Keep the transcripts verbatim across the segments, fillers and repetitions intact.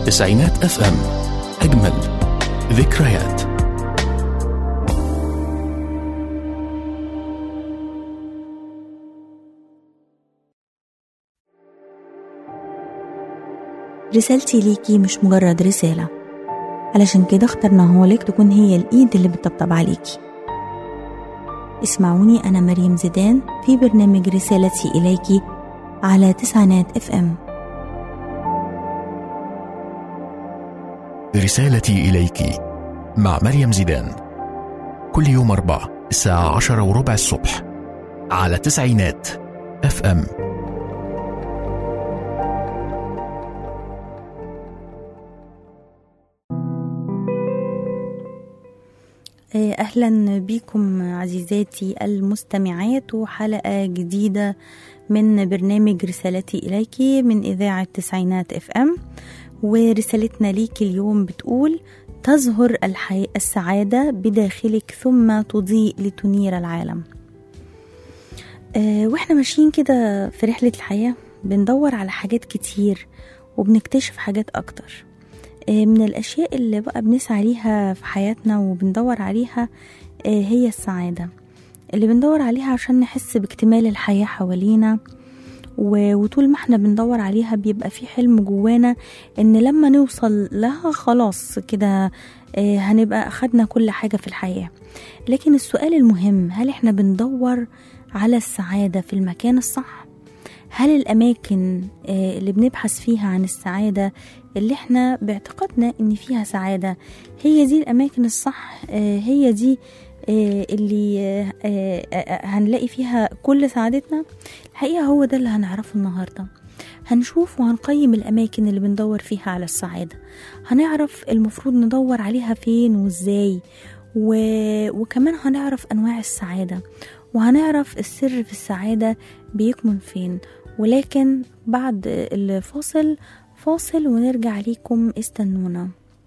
تسعينات اف ام، أجمل ذكريات. رسالتي ليكي مش مجرد رسالة، علشان كده اخترناها لك تكون هي الإيد اللي بتطبطب عليكي. اسمعوني أنا مريم زيدان في برنامج رسالتي إليكي على تسعينات اف ام. رسالتي إليكي مع مريم زيدان، كل يوم أربعة الساعة عشرة وربع الصبح على تسعينات اف ام. أهلا بكم عزيزاتي المستمعات، وحلقة جديدة من برنامج رسالتي إليكي من إذاعة تسعينات اف ام. ورسالتنا ليكي اليوم بتقول: تظهر الحي... السعادة بداخلك ثم تضيء لتنير العالم. أه وإحنا ماشيين كده في رحلة الحياة بندور على حاجات كتير وبنكتشف حاجات أكتر. من الأشياء اللي بقى بنسعى ليها في حياتنا وبندور عليها هي السعادة اللي بندور عليها عشان نحس باكتمال الحياة حوالينا. وطول ما احنا بندور عليها بيبقى في حلم جوانا ان لما نوصل لها خلاص كده هنبقى أخدنا كل حاجة في الحياة. لكن السؤال المهم، هل احنا بندور على السعادة في المكان الصح؟ هل الأماكن اللي بنبحث فيها عن السعادة اللي احنا باعتقادنا ان فيها سعادة هي دي الأماكن الصح؟ هي دي اللي هنلاقي فيها كل سعادتنا؟ الحقيقة هو ده اللي هنعرفه النهاردة. هنشوف وهنقيم الأماكن اللي بندور فيها على السعادة، هنعرف المفروض ندور عليها فين وازاي، و... وكمان هنعرف أنواع السعادة، وهنعرف السر في السعادة بيكمن فين. ولكن بعد الفاصل فاصل ونرجع ليكم، استنونا.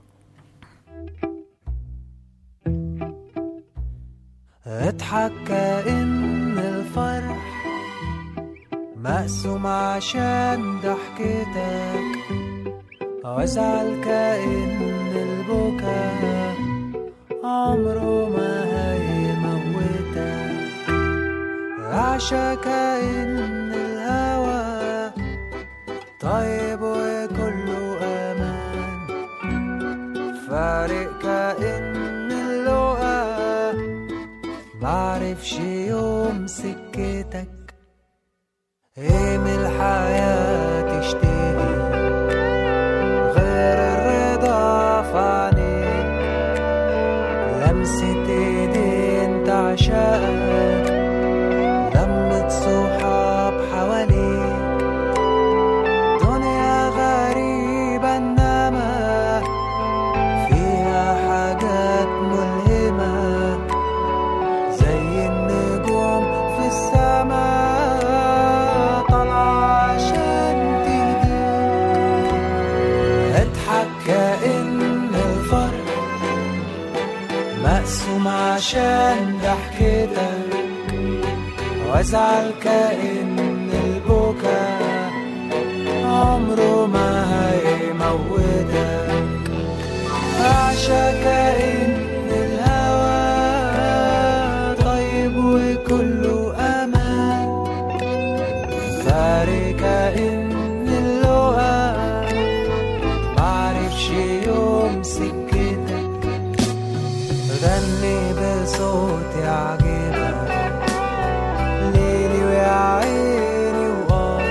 اضحك كأن الفرح مقسوم عشان ضحكتك، وازعل كأن البكاء عمره ما هيموتك، عشا كأن الهوى طيب وكله أمان، فارق كأن اللقا معرفش يوم سكتك. ايه من الحياة تشتهي غير الرضا في عينيك، لمسة ايدين تعشقك، لمة صحاب حواليك، دنيا غريبة انما فيها حاجات ملهمة، زي النجوم في السماء طالعة عشان تهديك. اضحك كأن الفرح مقسوم عشان ضحكتك، وازعل كأن البكاء عمره ما هيموتك، عشا كأن الهوى طيب وكله أمان، فارق كأن اللقا معرفش يوم سكتك. غني بصوت يعجبك ليلي ويا عيني وغار،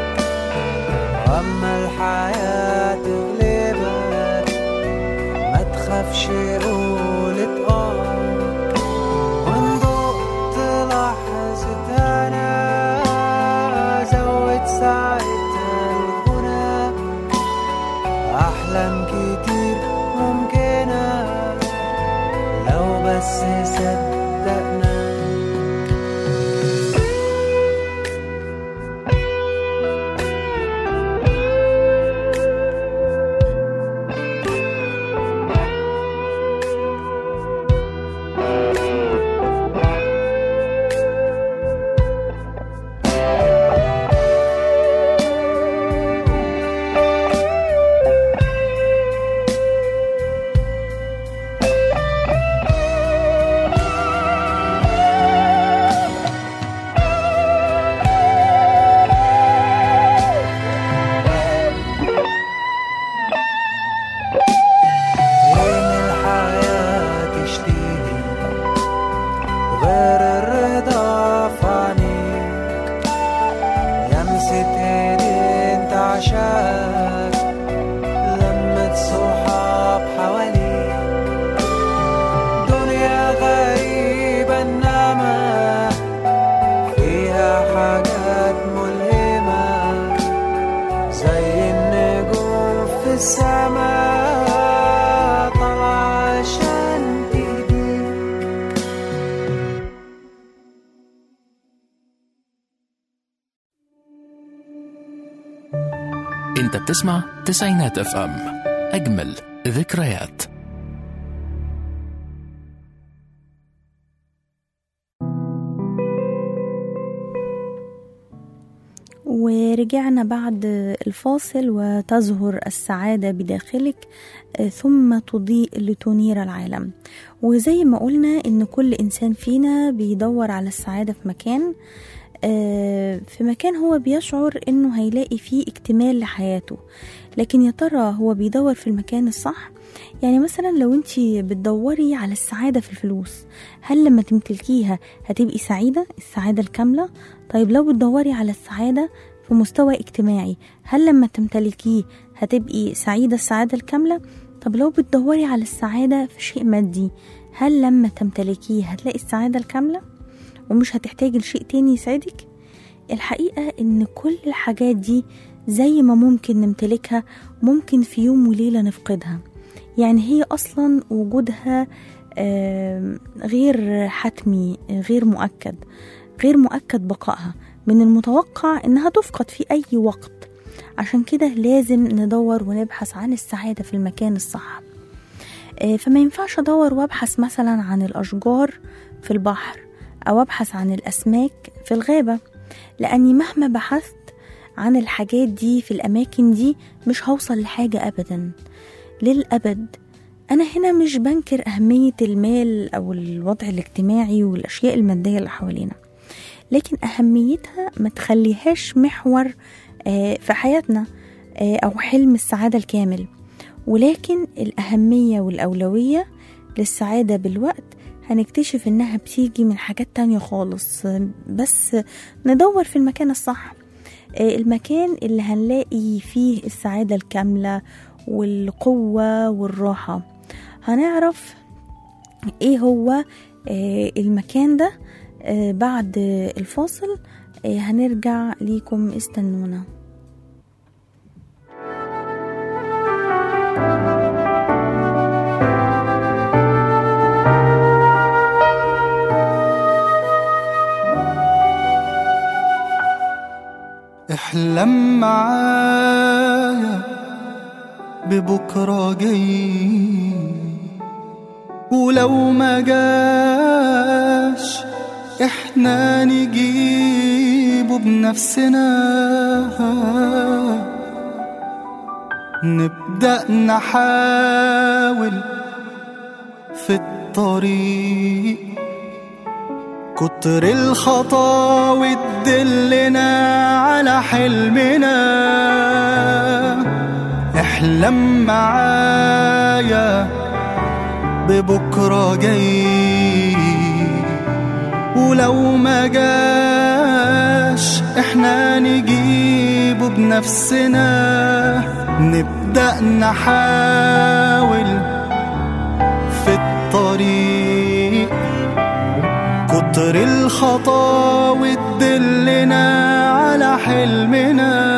واما الحياة تغلبك ما تخافش قولت اه، وان ضقت لحظة انا زود ساعتها الغنى، احلام كتير ممكنة لو بس صدقنا. انت بتسمع تسعينات اف ام، اجمل ذكريات. ورجعنا بعد الفاصل. وتزهر السعادة بداخلك ثم تضيء لتنير العالم. وزي ما قلنا إن كل إنسان فينا بيدور على السعادة في مكان في مكان هو بيشعر إنه هيلاقي فيه اكتمال لحياته. لكن يا ترى هو بيدور في المكان الصح؟ يعني مثلا لو انتي بتدوري على السعادة في الفلوس، هل لما تمتلكيها هتبقي سعيدة السعادة الكاملة؟ طيب لو بتدوري على السعادة في مستوى اجتماعي، هل لما تمتلكيه هتبقي سعيدة السعادة الكاملة؟ طب لو بتدوري على السعادة في شيء مادي، هل لما تمتلكيه هتلاقي السعادة الكاملة ومش هتحتاجي لشيء تاني يسعدك؟ الحقيقة ان كل الحاجات دي زي ما ممكن نمتلكها ممكن في يوم وليلة نفقدها. يعني هي أصلا وجودها غير حتمي، غير مؤكد، غير مؤكد بقائها، من المتوقع إنها تفقد في أي وقت. عشان كده لازم ندور ونبحث عن السعادة في المكان الصح. فما ينفعش أدور وأبحث مثلا عن الأشجار في البحر أو أبحث عن الأسماك في الغابة، لأني مهما بحثت عن الحاجات دي في الأماكن دي مش هوصل لحاجة أبدا للأبد. أنا هنا مش بنكر أهمية المال أو الوضع الاجتماعي والأشياء المادية اللي حوالينا، لكن أهميتها ما تخليهاش محور في حياتنا أو حلم السعادة الكامل. ولكن الأهمية والأولوية للسعادة بالوقت هنكتشف إنها بتيجي من حاجات تانية خالص، بس ندور في المكان الصح، المكان اللي هنلاقي فيه السعادة الكاملة والقوة والراحة. هنعرف ايه هو المكان ده بعد الفاصل. هنرجع ليكم، استنونا. احلم معايا ببكرة جاي، ولو ما جاش احنا نجيبه بنفسنا. نبدأ نحاول في الطريق، كتر الخطاوي تدلنا على حلمنا. احلم معايا ببكرة جاي، ولو ما جاش احنا نجيبه بنفسنا. نبدأ نحاول في الطريق، كتر الخطاوي تدلنا على حلمنا.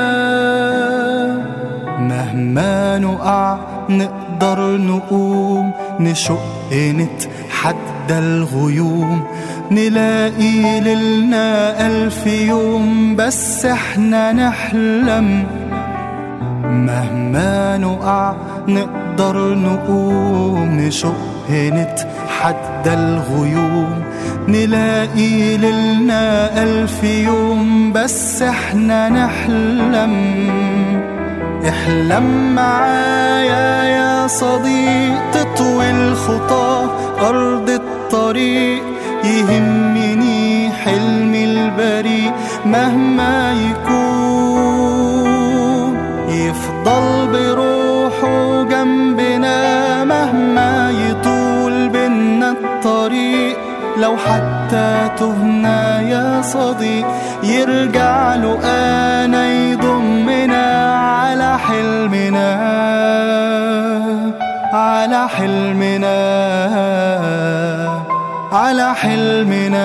مهما نقع نقدر نقوم، نشق نتحدى الغيوم، نلاقي ليلنا ألف يوم، بس احنا نحلم. مهما نقع نقدر نقوم، نشق نتحدى الغيوم، نلاقي ليلنا ألف يوم، بس احنا نحلم. احلم معايا يا صديق، تطوي الخطى أرض الطريق. يهمني حلمي البريء مهما يكون، يفضل بروحه جنبنا مهما يطول بينا الطريق. لو حتى تهنا يا صديق، يرجع له أنا يضمنا على حلمنا، على حلمنا، على حلمنا،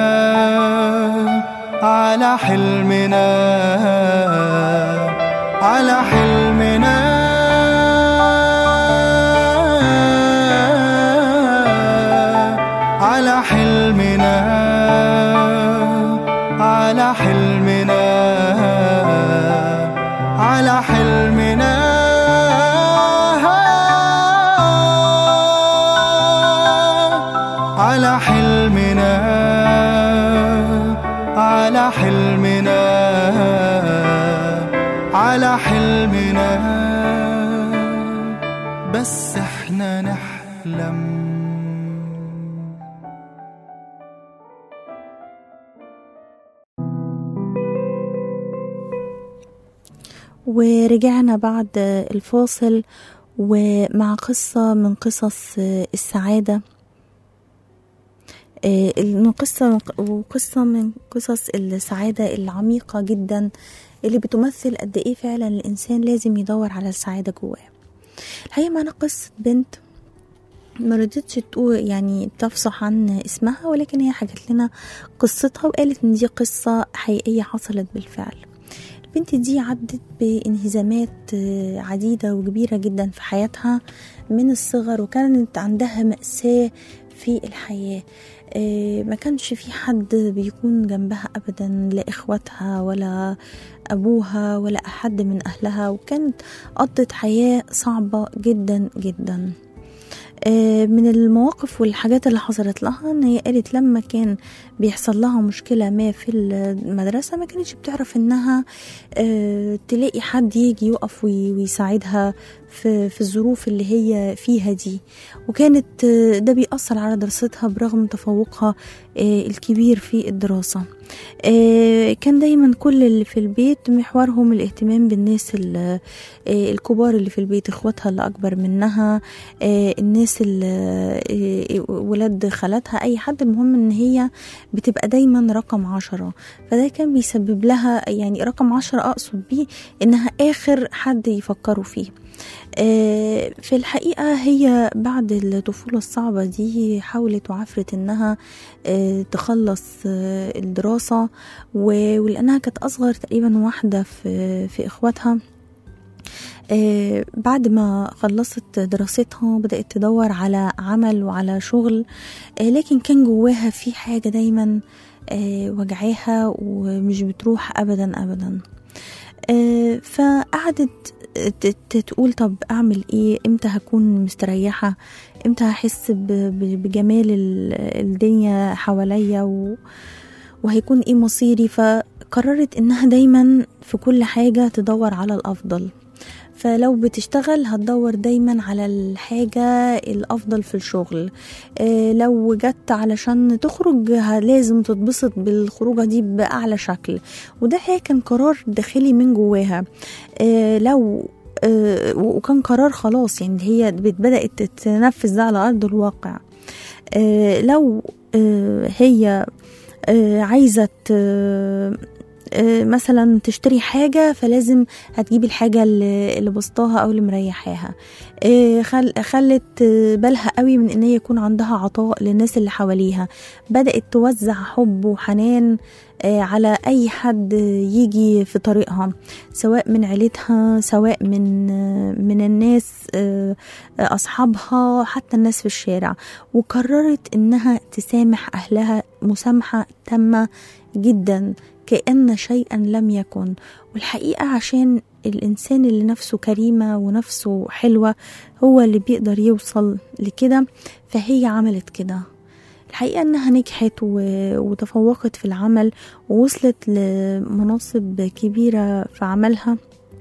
على حلمنا، على حلمنا، على حلمنا، على حلمنا، على حلمنا على حلمنا على حلمنا على حلمنا بس احنا نحلم. ورجعنا بعد الفاصل ومع قصة من قصص السعادة، من قصة وقصة من قصص السعادة العميقة جدا اللي بتمثل قد ايه فعلا الإنسان لازم يدور على السعادة جواه. الحقيقة معنا قصة بنت ما رضتش تقول يعني تفصح عن اسمها، ولكن هي حكت لنا قصتها وقالت ان دي قصة حقيقية حصلت بالفعل. البنت دي عدت بانهزامات عديدة وكبيرة جدا في حياتها من الصغر، وكانت عندها مأساة في الحياة. ما كانش في حد بيكون جنبها أبدا، لا إخواتها ولا أبوها ولا أحد من أهلها، وكانت قضت حياة صعبة جدا جدا. من المواقف والحاجات اللي حصلت لها ان هي قالت لما كان بيحصل لها مشكلة ما في المدرسة ما كانتش بتعرف انها تلاقي حد يجي يقف ويساعدها في, في الظروف اللي هي فيها دي، وكانت ده بيأثر على دراستها برغم تفوقها الكبير في الدراسة. كان دايما كل اللي في البيت محورهم الاهتمام بالناس الكبار اللي في البيت، اخواتها اللي اكبر منها، الناس اللي ولاد خالاتها، اي حد، المهم ان هي بتبقى دايما رقم عشرة. فده كان بيسبب لها يعني رقم عشرة اقصد بيه انها اخر حد يفكروا فيه. في الحقيقة هي بعد الطفولة الصعبة دي حاولت وعفرت انها تخلص الدراسة، ولأنها كانت أصغر تقريبا واحدة في, في إخواتها. بعد ما خلصت دراستها بدأت تدور على عمل وعلى شغل، لكن كان جواها في حاجة دايما وجعاها ومش بتروح أبدا أبدا. فقعدت تقول طب أعمل إيه، إمتى هكون مستريحة، إمتى هحس بجمال الدنيا حواليا وهيكون إيه مصيري. فقررت إنها دايما في كل حاجة تدور على الأفضل. فلو بتشتغل هتدور دايما على الحاجة الأفضل في الشغل، إيه لو جت علشان تخرج لازم تتبسط بالخروجة دي بأعلى شكل. وده كان قرار داخلي من جواها، إيه لو إيه وكان قرار خلاص يعني هي بدأت تنفذ ده على أرض الواقع. إيه لو إيه هي إيه عايزة مثلا تشتري حاجة فلازم هتجيب الحاجة اللي بسطاها او اللي مريحاها. خلت بالها قوي من ان يكون عندها عطاء للناس اللي حواليها، بدأت توزع حب وحنان على اي حد يجي في طريقها، سواء من عيلتها سواء من من الناس اصحابها حتى الناس في الشارع. وقررت انها تسامح اهلها مسامحة تامة جدا كأن شيئا لم يكن. والحقيقة عشان الإنسان اللي نفسه كريمة ونفسه حلوة هو اللي بيقدر يوصل لكده، فهي عملت كده. الحقيقة أنها نجحت وتفوقت في العمل ووصلت لمناصب كبيرة في عملها،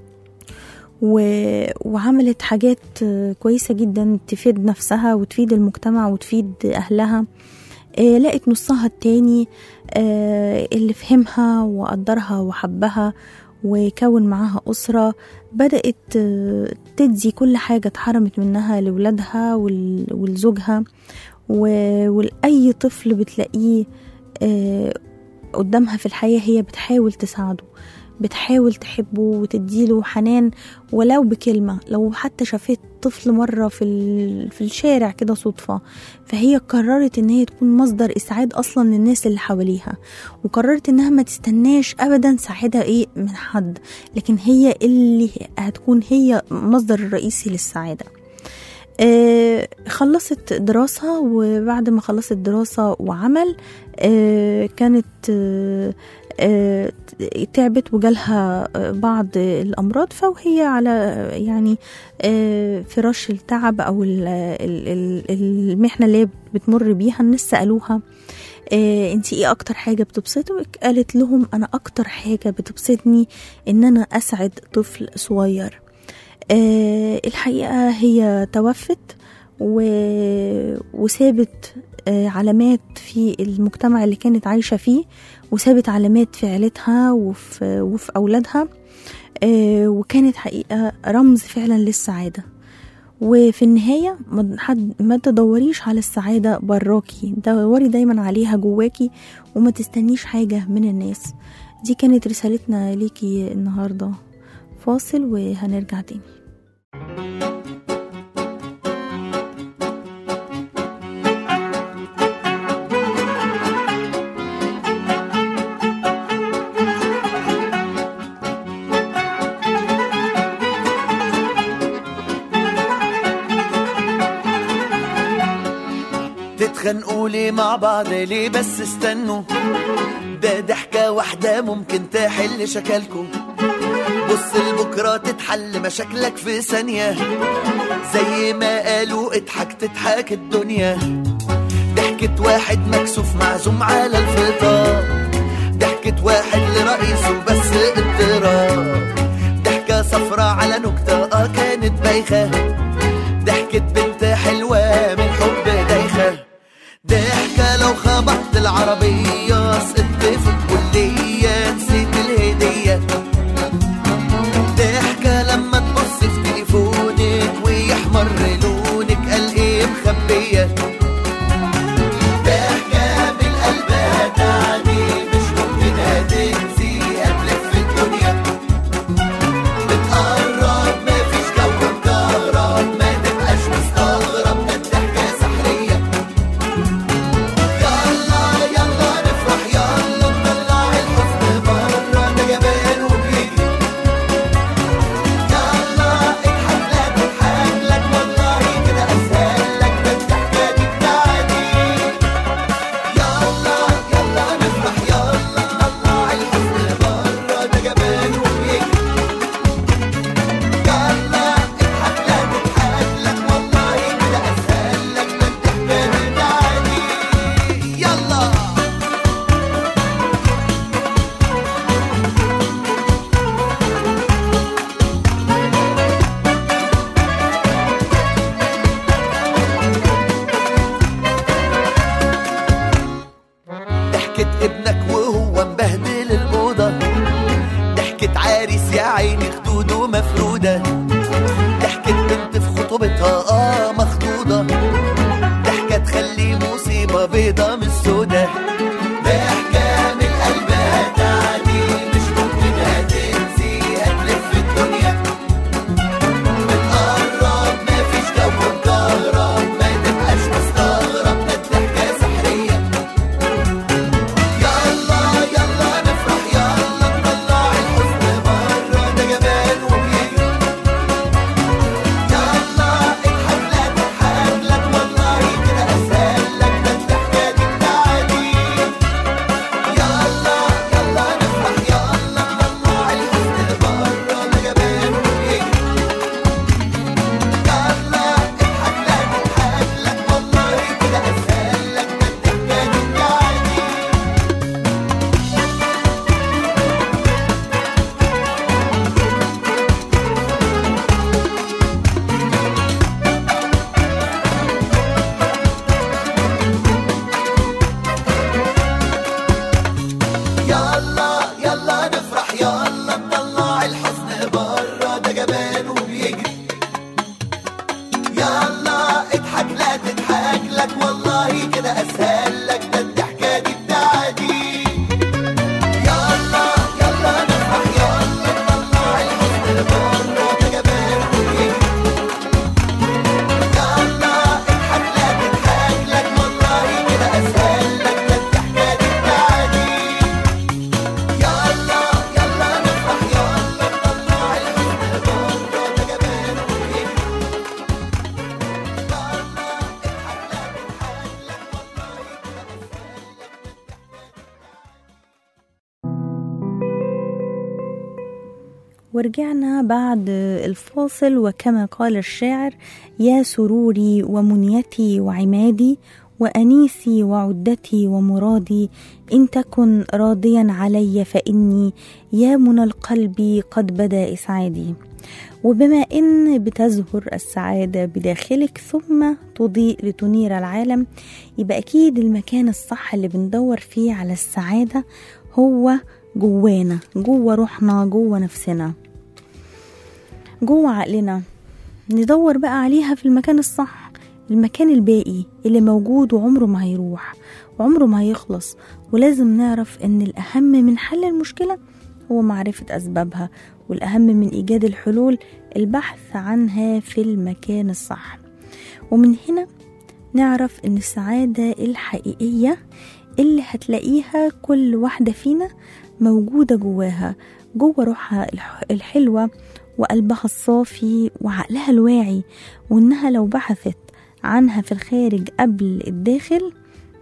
وعملت حاجات كويسة جدا تفيد نفسها وتفيد المجتمع وتفيد أهلها. آه لقت نصها التاني آه اللي فهمها وقدرها وحبها وكون معاها أسرة، بدأت آه تدي كل حاجة اتحرمت منها لولادها ولزوجها ولأي طفل بتلاقيه آه قدامها في الحياة هي بتحاول تساعده، بتحاول تحبه وتديله حنان ولو بكلمة. لو حتى شافت طفل مرة في, في الشارع كده صدفة، فهي قررت ان هي تكون مصدر اسعاد اصلا للناس اللي حواليها، وقررت انها ما تستناش ابدا سعادة ايه من حد، لكن هي اللي هتكون هي مصدر الرئيسي للسعادة. آه خلصت دراسة، وبعد ما خلصت دراسة وعمل آه كانت آه تعبت وجالها بعض الأمراض، فوهي على يعني فراش التعب أو المحنة اللي بتمر بيها، الناس سألوها انتي ايه اكتر حاجة بتبسطك؟ قالت لهم انا اكتر حاجة بتبسطني ان انا اسعد طفل صغير. الحقيقة هي توفت وسابت علامات في المجتمع اللي كانت عايشة فيه، وسابت علامات في عيلتها وفي, وفي أولادها، وكانت حقيقة رمز فعلا للسعادة. وفي النهاية ما تدوريش على السعادة براكي، دوري دايما عليها جواكي وما تستنيش حاجة من الناس. دي كانت رسالتنا ليكي النهاردة. فاصل وهنرجع تاني. تتخانقوا ليه مع بعض ليه؟ بس استنوا، ده ضحكة واحدة ممكن تحل شكلكوا. بص لبكرة تتحل مشاكلك في ثانية، زي ما قالوا اضحك تضحك الدنيا. ضحكة واحد مكسوف معزوم على الفطار، ضحكة واحد لرئيسه بس اضطراب. ضحكة صفرة على نكتة اه كانت بايخة، ضحكة بنت حلوة من حب دايخة. ضحكة لو خبطت العربية سقطت في الكلية نسيت الهدية. ضحكة لما تبص في تليفونك ويحمر لونك قال ايه مخبية. ضحكة بالقلب هتعني مش ممكن هتنسي هتلف الدنيا. بتقرب مفيش جو مكهرب ما تبقاش مستغرب، ده الضحكة سحرية. يلا يلا نفرح يلا نطلع الحزن برا، ده جبان وبيجري. يلا اضحك لا تضحك لك والله كده اسهل لك، ده الضحكة دي بتاعتي. يلا يلا نفرح يلا نطلع الحزن برا، ده جبان وبيجري. يلا اضحك لا تضحك لك والله كده اسهل لك، ده الضحكة دي بتاعتي. يلا ضحكة ابنك وهو مبهدل الأوضة، ضحكة عريس يا عيني خدوده مفرودة، ضحكة بنت في خطوبتها اه مخضوضة، ضحكة تخلي مصيبة بيضة من السودة. ضحكة من القلب هتعدي مش ممكن هتنسي هتلف الدنيا. بتقرب مفيش جو مكهرب ما تبقاش مستغرب، ده الضحكة سحرية. يلا يلا نفرح يلا نطلع الحزن برا، ده جبان وبيجري. يلا اضحك لا تضحك لك والله كده اسهل لك، ده الضحكة دي بتاعتي. يلا يلا نفرح يلا نطلع الحزن برا، ده جبان وبيجري. يلا اضحك لا تضحك لك والله كده اسهل لك، ده الضحكة دي بتاعتي. يلا يلا نفرح يلا نطلع الحزن برا، ده جبان وبيجري. يلا اضحك لا تضحك لك والله كده اسهل لك، ده الضحكة دي بتاعتي. يلا يلا نفرح يلا نطلع الحزن برا، ده جبان وبيجري. يلا اضحك لا تضحك لك والله كده اسهل لك، ده الضحكة دي بتاعتي. يلا يلا نفرح يلا نطلع الحزن برا، ده جبان وبيجري. يلا اضحك لا تضحك لك والله كده اسهل لك، ده الضحكة دي بتاعتي. ورجعنا بعد الفاصل. وكما قال الشاعر: يا سروري ومنيتي وعمادي وأنيسي وعدتي ومرادي، إن تكن راضيا علي فإني يا منى القلب قد بدا إسعادي. وبما إن بتزهر السعادة بداخلك ثم تضيء لتنير العالم، يبقى أكيد المكان الصح اللي بندور فيه على السعادة هو جوانا، جوا روحنا، جوا نفسنا، جوا عقلنا. ندور بقى عليها في المكان الصح، المكان الباقي اللي موجود وعمره ما هيروح وعمره ما هيخلص. ولازم نعرف ان الأهم من حل المشكلة هو معرفة أسبابها، والأهم من إيجاد الحلول البحث عنها في المكان الصح. ومن هنا نعرف ان السعادة الحقيقية اللي هتلاقيها كل واحدة فينا موجودة جواها، جوا روحها الحلوة وقلبها الصافي وعقلها الواعي، وإنها لو بحثت عنها في الخارج قبل الداخل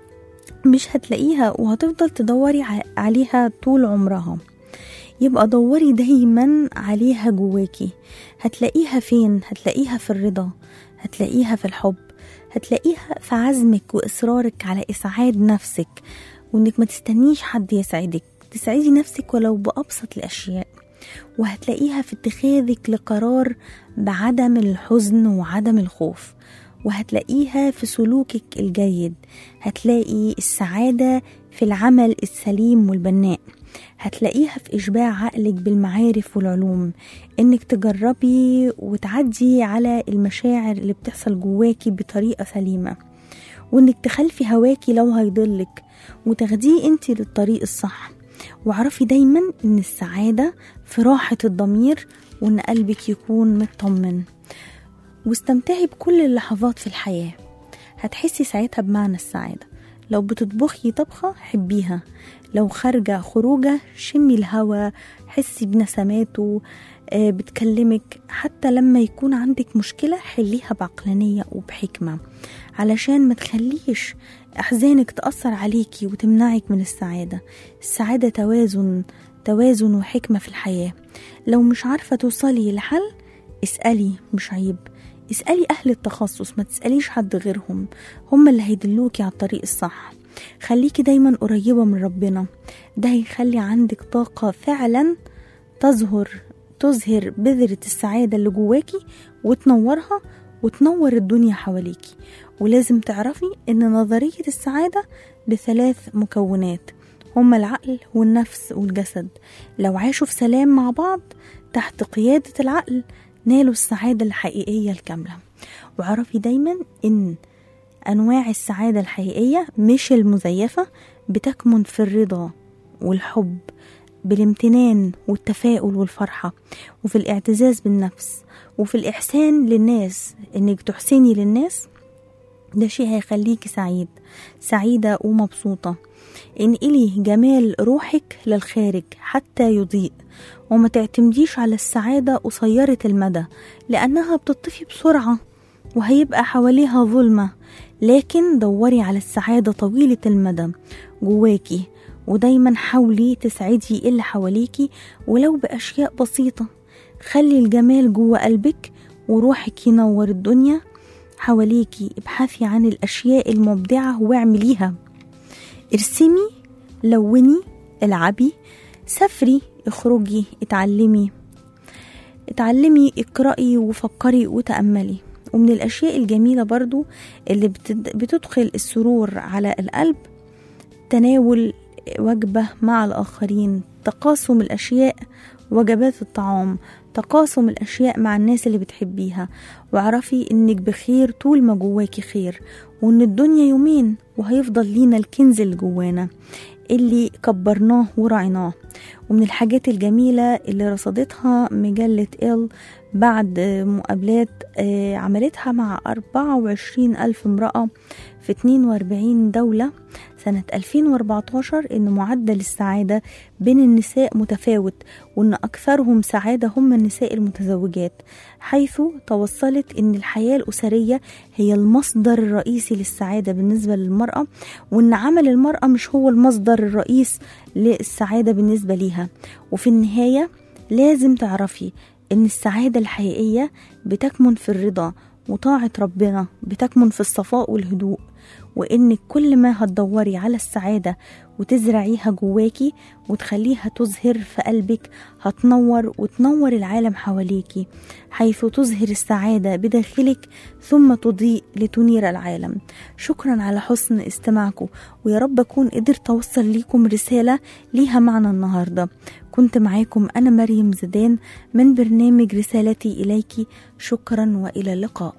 مش هتلاقيها، وهتفضل تدوري عليها طول عمرها. يبقى دوري دايما عليها جواكي. هتلاقيها فين؟ هتلاقيها في الرضا، هتلاقيها في الحب، هتلاقيها في عزمك وإصرارك على إسعاد نفسك، وإنك ما تستنيش حد يسعدك، تسعدي نفسك ولو بأبسط الأشياء. وهتلاقيها في اتخاذك لقرار بعدم الحزن وعدم الخوف، وهتلاقيها في سلوكك الجيد. هتلاقي السعادة في العمل السليم والبناء، هتلاقيها في إشباع عقلك بالمعارف والعلوم، إنك تجربي وتعدي على المشاعر اللي بتحصل جواكي بطريقة سليمة، وإنك تخلفي هواكي لو هيضلك وتاخديه انتي للطريق الصح. وعرفي دايما إن السعادة في راحة الضمير، وإن قلبك يكون مطمن. واستمتعي بكل اللحظات في الحياة، هتحسي ساعتها بمعنى السعادة. لو بتطبخي طبخة حبيها، لو خارجة خروجة شمي الهوا، حسي بنسماته آه بتكلمك. حتى لما يكون عندك مشكلة حليها بعقلانية وبحكمة، علشان ما تخليش أحزانك تأثر عليكي وتمنعك من السعادة. السعادة توازن توازن وحكمة في الحياة. لو مش عارفة توصلي لحل اسألي، مش عيب، اسألي أهل التخصص، ما تسأليش حد غيرهم، هم اللي هيدلوكي على الطريق الصح. خليكي دايما قريبة من ربنا، ده هيخلي عندك طاقة فعلا تظهر تظهر بذرة السعادة اللي جواكي وتنورها وتنور الدنيا حواليكي. ولازم تعرفي ان نظرية السعادة بثلاث مكونات، هما العقل والنفس والجسد. لو عاشوا في سلام مع بعض تحت قيادة العقل نالوا السعادة الحقيقية الكاملة. وعرفي دايما ان انواع السعادة الحقيقية مش المزيفة بتكمن في الرضا والحب، بالامتنان والتفاؤل والفرحة، وفي الاعتزاز بالنفس، وفي الإحسان للناس. إنك تحسني للناس ده شيء هيخليكي سعيد سعيدة ومبسوطة. انقلي جمال روحك للخارج حتى يضيء، وما تعتمديش على السعادة قصيرة المدى لأنها بتطفي بسرعة وهيبقى حواليها ظلمة. لكن دوري على السعادة طويلة المدى جواكي، ودايما حاولي تسعدي اللي حواليكي ولو بأشياء بسيطة. خلي الجمال جوا قلبك وروحك ينور الدنيا حواليكي. ابحثي عن الأشياء المبدعة واعمليها، ارسمي، لوني، العبي، سافري، اخرجي، اتعلمي اتعلمي اقرأي وفكري وتأملي. ومن الأشياء الجميلة برضو اللي بتدخل السرور على القلب تناول وجبة مع الآخرين، تقاسم الأشياء، وجبات الطعام، تقاسم الأشياء مع الناس اللي بتحبيها. وعرفي إنك بخير طول ما جواكي خير، وإن الدنيا يومين وهيفضل لينا الكنز اللي جوانا اللي كبرناه ورعناه. ومن الحاجات الجميلة اللي رصدتها مجلة إل بعد مقابلات عملتها مع أربعة وعشرين ألف امرأة في اثنين وأربعين دولة سنة ألفين وأربعتاشر إن معدل السعادة بين النساء متفاوت، وإن أكثرهم سعادة هم النساء المتزوجات، حيث توصلت إن الحياة الأسرية هي المصدر الرئيسي للسعادة بالنسبة للمرأة، وإن عمل المرأة مش هو المصدر الرئيس للسعادة بالنسبة ليها. وفي النهاية لازم تعرفي إن السعادة الحقيقية بتكمن في الرضا، وطاعة ربنا بتكمن في الصفاء والهدوء، وإنك كل ما هتدوري على السعادة وتزرعيها جواكي وتخليها تزهر في قلبك هتنور وتنور العالم حواليكي، حيث تزهر السعادة بداخلك ثم تضيء لتنير العالم. شكرا على حسن استماعكم، ويا رب أكون قدرت أوصل لكم رسالة ليها معنى النهاردة. كنت معاكم أنا مريم زيدان من برنامج رسالتي إليكي. شكرا وإلى اللقاء.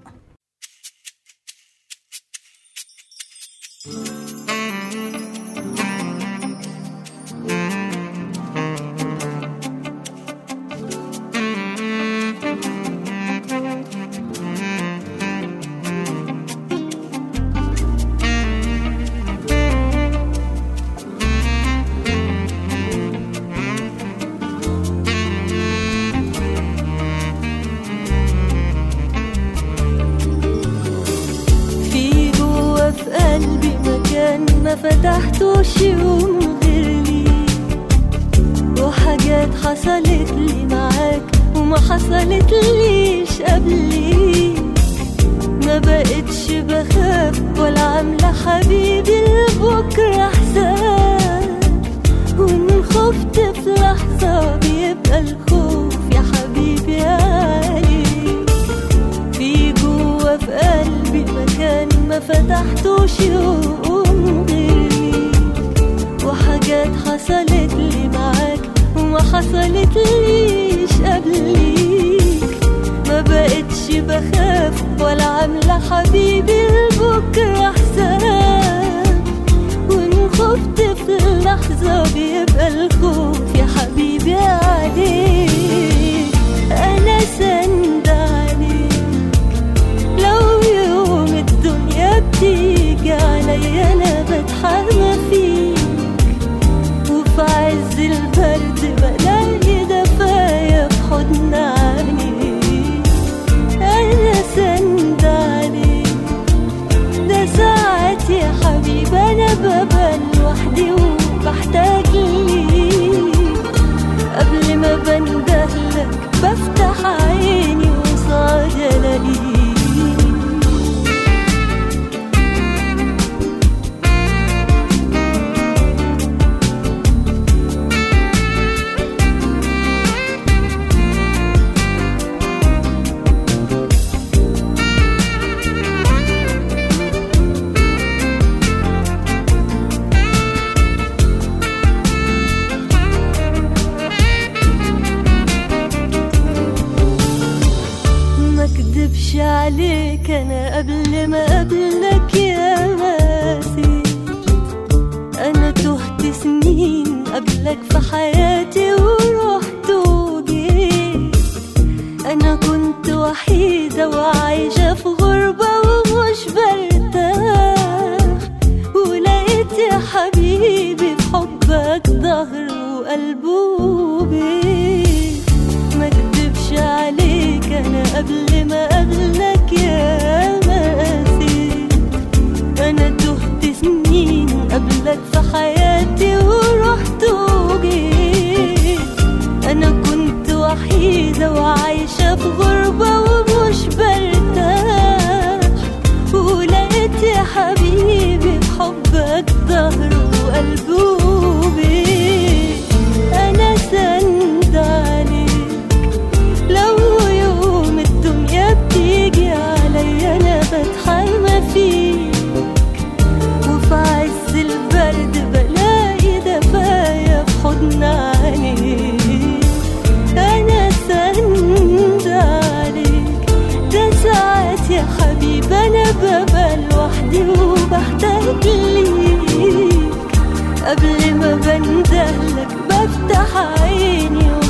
ما فتحتوش يوم غير لي، وحاجات حصلت لي معاك وما حصلت ليش قبلي. ما بقتش بخاف ولا عاملة حبيبي لبكرة حساب، وإن خفت في لحظة بيبقى الخوف يا حبيبي عليك. في جوا في قلبي مكان ما فتحتوش يوم غيري، وحاجات حصلت لي معاك وما حصلت ليش قبليك. ما بقتش بخاف ولا عاملة حبيبي لبكرة حساب، وإن خفت في اللحظة بيبقى الخوف يا حبيبي عليك. أنا سند عليك لو يوم الدنيا بتيجي عليا، أنا بتحمى فيك وفي عز البرد بلاقي دفايا في حضن عينيك. أنا سند عليك، ده ساعات يا حبيبي أنا ببقى لوحدي وبحتاج ليك. قبل ما بندهلك بفتح عيني وصعد ألاقيك. مكدبش عليك أنا قبل ما قبلك يا ماسي. أنا تهت سنين قبلك في حياتي ورحت وجيت. أنا كنت وحيدة وعايشة في غربة ومش برتاح، ولقيت يا حبيبي في حبك ظهر وقلب وبيت. مكدبش عليك أنا قبل ما قبلك يا ماسي. أنا تهت سنين قبلك في حياتي ورحت وجيت. أنا كنت وحيدة وعايشة في غربة ومش برتاح، ولقيت يا حبيبي في حبك ظهر وقلب وبيت. أنا سند عليك لو يوم الدنيا بتيجي عليا، أنا بتحمى فيك وفي عز البرد بلاقي دفايا في حضن عينيك. أنا سند عليك، ده ساعات يا حبيبي أنا ببقى لوحدي وبحتاج ليك. قبل ما بندهلك بفتح عيني